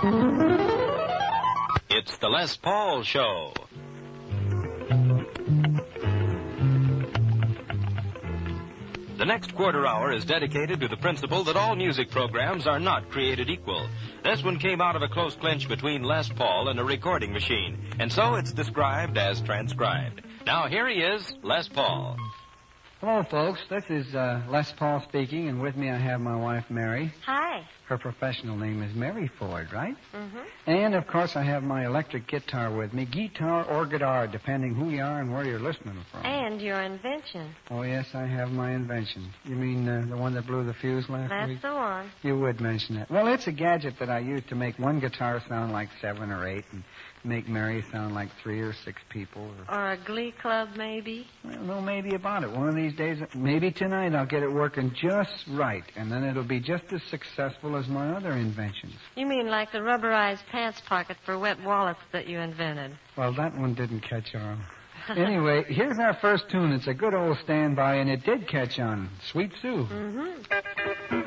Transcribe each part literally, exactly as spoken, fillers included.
It's the Les Paul Show. The next quarter hour is dedicated to the principle that all music programs are not created equal. This one came out of a close clinch between Les Paul and a recording machine, and so it's described as transcribed. Now, here he is, Les Paul. Hello, folks. This is uh, Les Paul speaking, and with me I have my wife, Mary. Hi. Her professional name is Mary Ford, right? Mm-hmm. And, of course, I have my electric guitar with me, guitar or guitar, depending who you are and where you're listening from. And your invention. Oh, yes, I have my invention. You mean uh, the one that blew the fuse last That's week? the one. You would mention that. Well, it's a gadget that I use to make one guitar sound like seven or eight and make Mary sound like three or six people. Or, or a glee club, maybe? Well, no, maybe about it. One of these days, maybe tonight, I'll get it working just right, and then it'll be just as successful as my other inventions. You mean like the rubberized pants pocket for wet wallets that you invented? Well, that one didn't catch on. Anyway, here's our first tune. It's a good old standby, and it did catch on. Sweet Sue. Mm-hmm.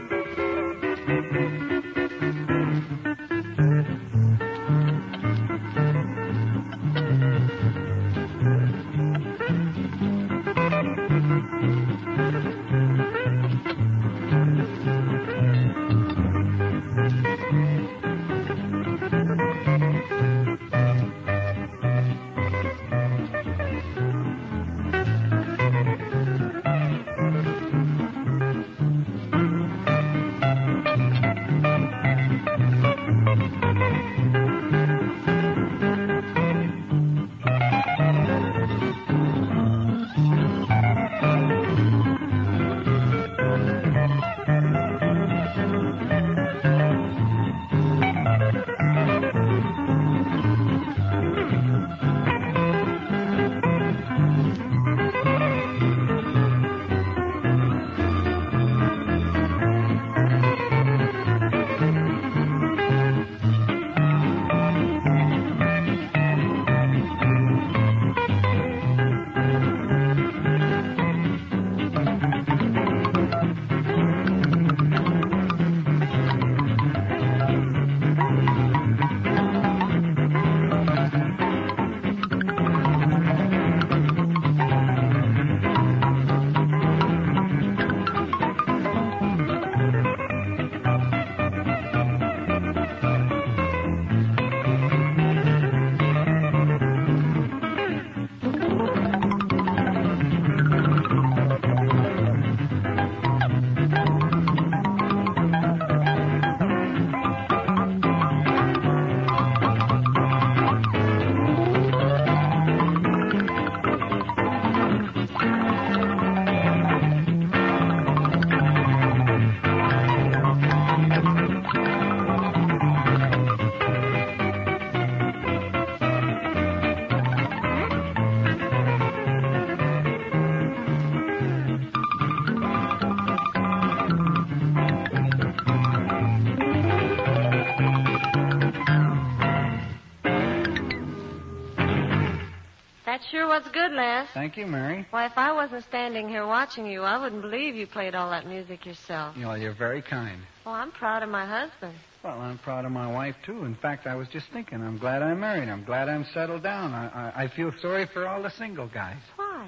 That sure was good, Les. Thank you, Mary. Why, if I wasn't standing here watching you, I wouldn't believe you played all that music yourself. You know, you're very kind. Well, I'm proud of my husband. Well, I'm proud of my wife, too. In fact, I was just thinking, I'm glad I'm married. I'm glad I'm settled down. I, I, I feel sorry for all the single guys. Why?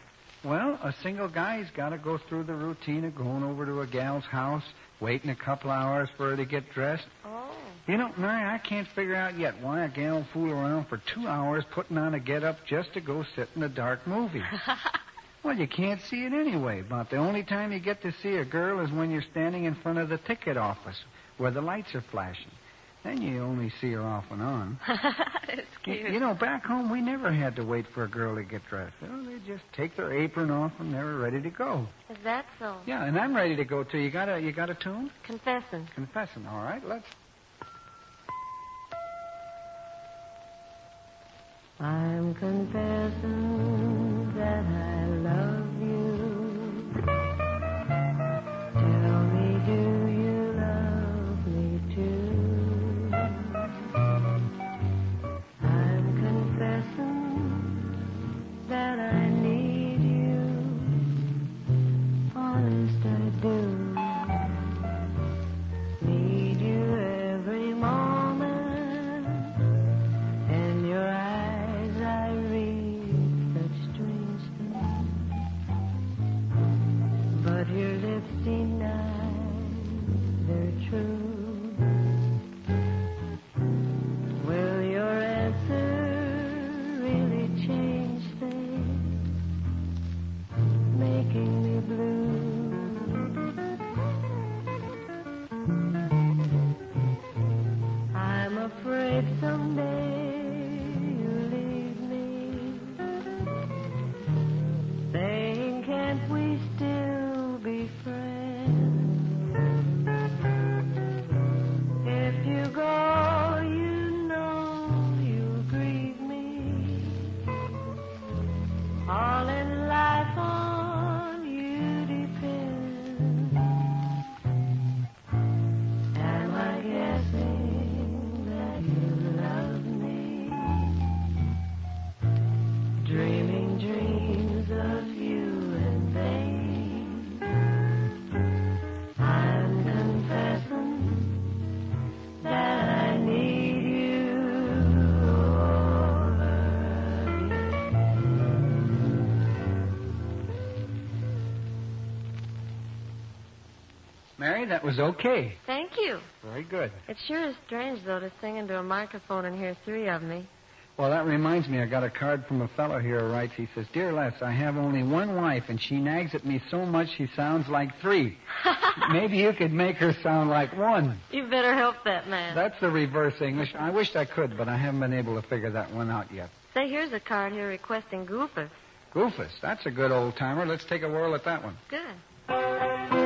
Well, a single guy's got to go through the routine of going over to a gal's house, waiting a couple hours for her to get dressed. Oh. You know, Mary, I can't figure out yet why a gal will fool around for two hours putting on a get-up just to go sit in a dark movie. Well, you can't see it anyway. About the only time you get to see a girl is when you're standing in front of the ticket office where the lights are flashing. Then you only see her off and on. It's cute. You, you know, back home, we never had to wait for a girl to get dressed. You know, they just take their apron off and they were ready to go. Is that so? Yeah, and I'm ready to go, too. You got a, you got a tune? Confessing. Confessing. All right, let's... I'm confessing that I love you. Tell me, do you love me too? I'm confessing that I need you. Honest, I do. Need you every moment. Mary, that was okay. Thank you. Very good. It sure is strange, though, to sing into a microphone and hear three of me. Well, that reminds me, I got a card from a fellow here who writes, he says, Dear Les, I have only one wife, and she nags at me so much she sounds like three. Maybe you could make her sound like one. You better help that man. That's the reverse English. I wished I could, but I haven't been able to figure that one out yet. Say, here's a card here requesting Goofus. Goofus, that's a good old-timer. Let's take a whirl at that one. Good.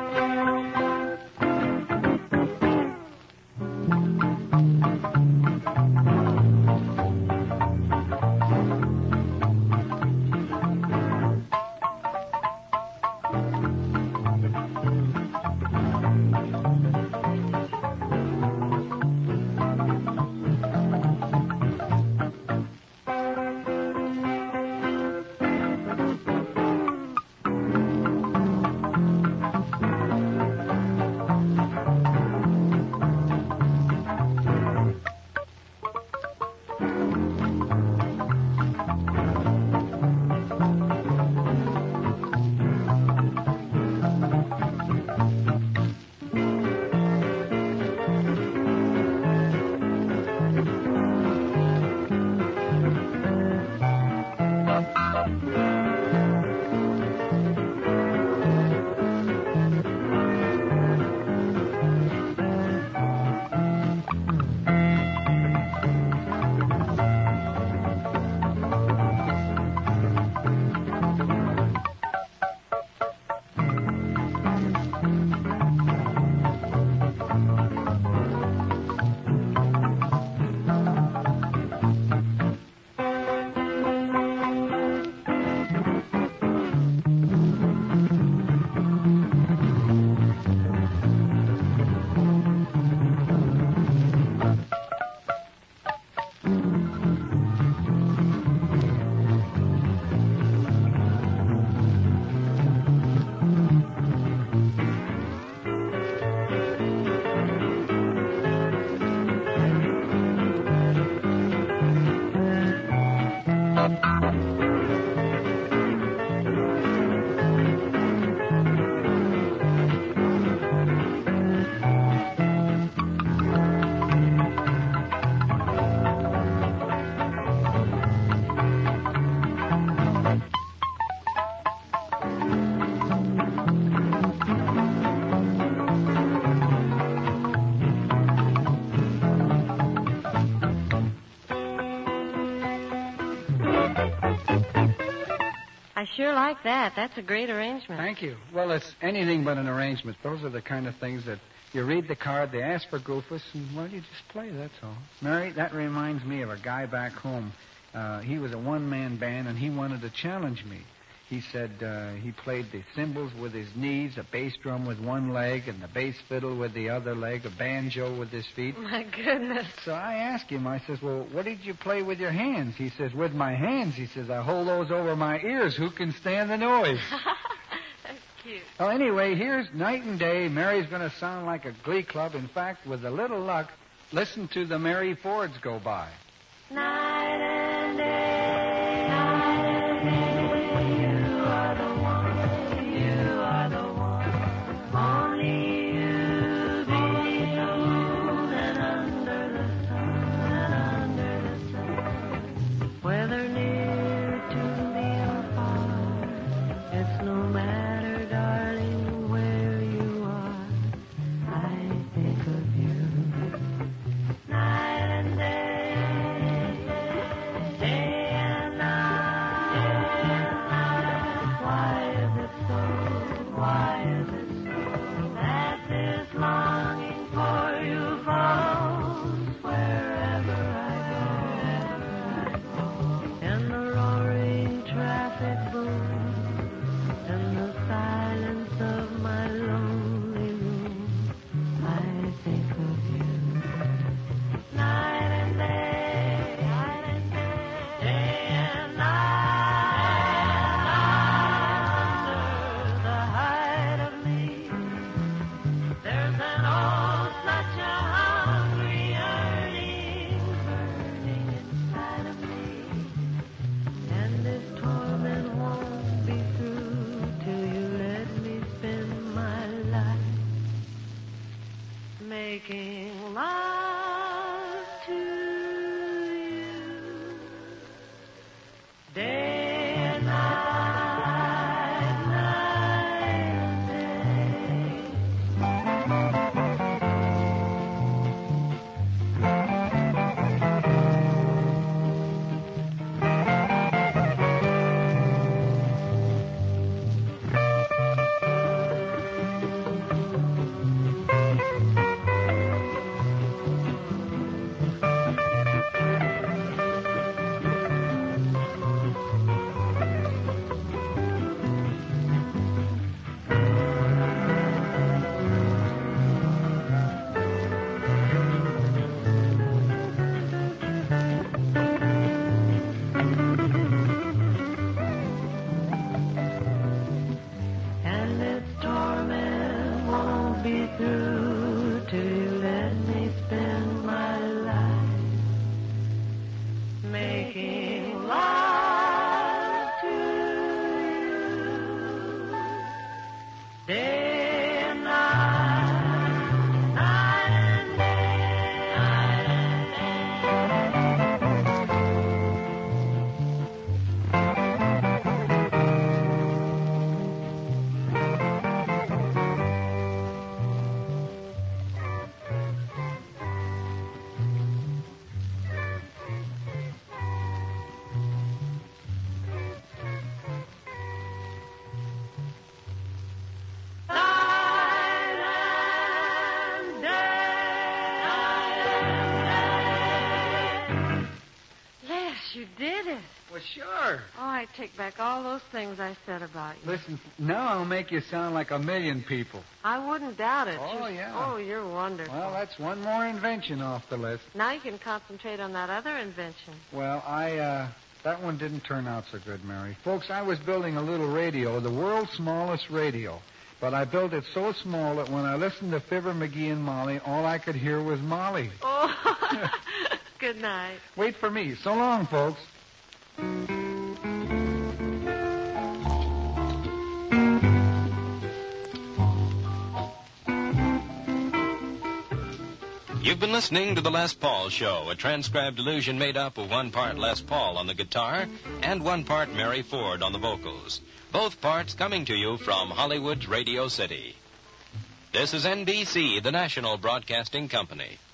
Sure like that. That's a great arrangement. Thank you. Well, it's anything but an arrangement. Those are the kind of things that you read the card, they ask for Goofus, and, well, you just play, that's all. Mary, that reminds me of a guy back home. Uh, he was a one-man band, and he wanted to challenge me. He said uh, he played the cymbals with his knees, a bass drum with one leg, and the bass fiddle with the other leg, a banjo with his feet. My goodness. So I asked him, I says, well, what did you play with your hands? He says, with my hands. He says, I hold those over my ears. Who can stand the noise? That's cute. Well, anyway, here's Night and Day. Mary's going to sound like a glee club. In fact, with a little luck, listen to the Mary Fords go by. Night and day, night and day. Night and day. making love to you. Day and night, night You did it. Well, sure. Oh, I take back all those things I said about you. Listen, now I'll make you sound like a million people. I wouldn't doubt it. Oh, You- yeah. Oh, you're wonderful. Well, that's one more invention off the list. Now you can concentrate on that other invention. Well, I, uh, that one didn't turn out so good, Mary. Folks, I was building a little radio, the world's smallest radio. But I built it so small that when I listened to Fibber, McGee, and Molly, all I could hear was Molly. Oh, good night. Wait for me. So long, folks. You've been listening to The Les Paul Show, a transcribed illusion made up of one part Les Paul on the guitar and one part Mary Ford on the vocals. Both parts coming to you from Hollywood's Radio City. This is N B C, the national broadcasting company.